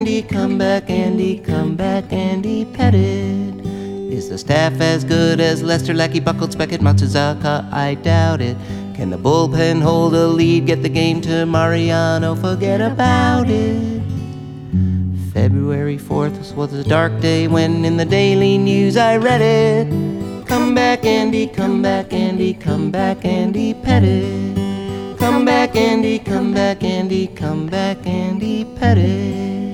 Andy, come back, Andy, come back, Andy Pettit. Is the staff as good as Lester, Lackey, Buckled, Beckett, Matsuzaka? I doubt it. Can the bullpen hold a lead, get the game to Mariano? Forget about it. February 4th was a dark day when in the Daily News I read it. Come back, Andy, come back, Andy, come back, Andy Pettit. Come back, Andy, come back, Andy, come back, Andy Pettit.